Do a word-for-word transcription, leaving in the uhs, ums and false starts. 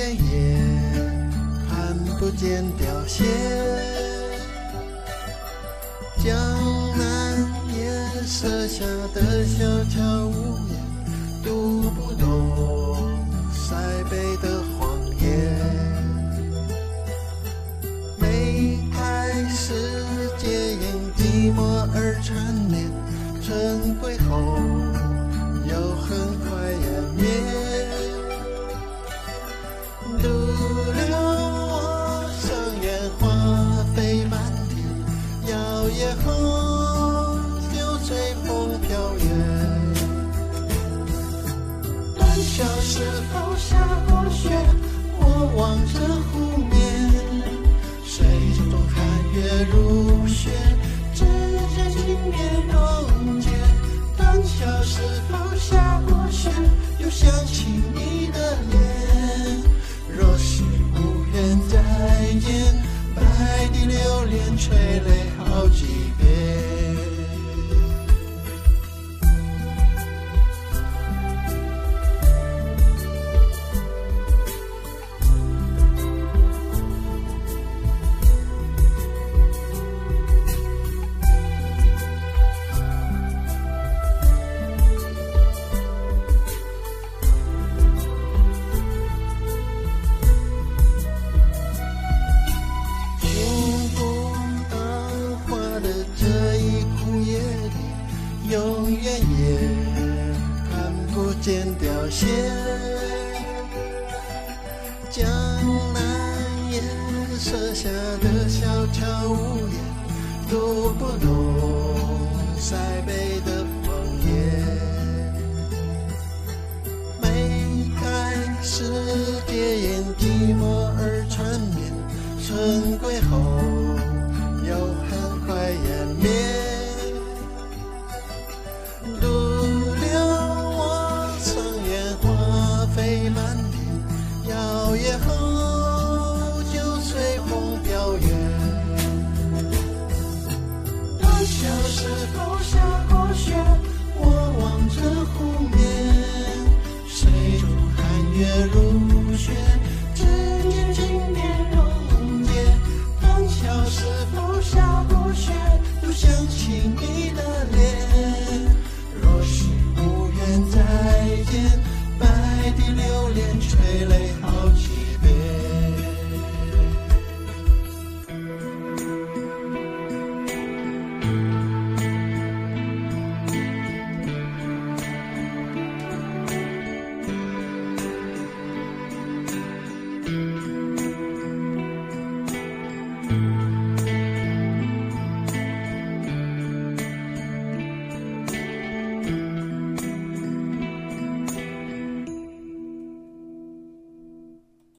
远也看不见凋谢。江南夜色下的小桥屋檐，读不懂塞北的荒野。梅开时节因寂寞而缠绵，春归后又很快湮灭。独留我上园花飞满天，摇曳后就随风飘远。断桥是否下过雪？我望着湖面，水中看月如雪，只见金边溶解。断桥是否下过雪？又想起你的脸。若是无缘再见，白堤流连垂泪好几遍。永远也看不见凋谢。江南夜色下的小桥屋檐，读不懂塞北的枫叶。梅开时节因寂寞而缠绵，春归后又很快湮灭。独留我上园花飞满天，摇曳后就随风飘远。断桥是否下过雪？我望着湖面，水中寒月如雪。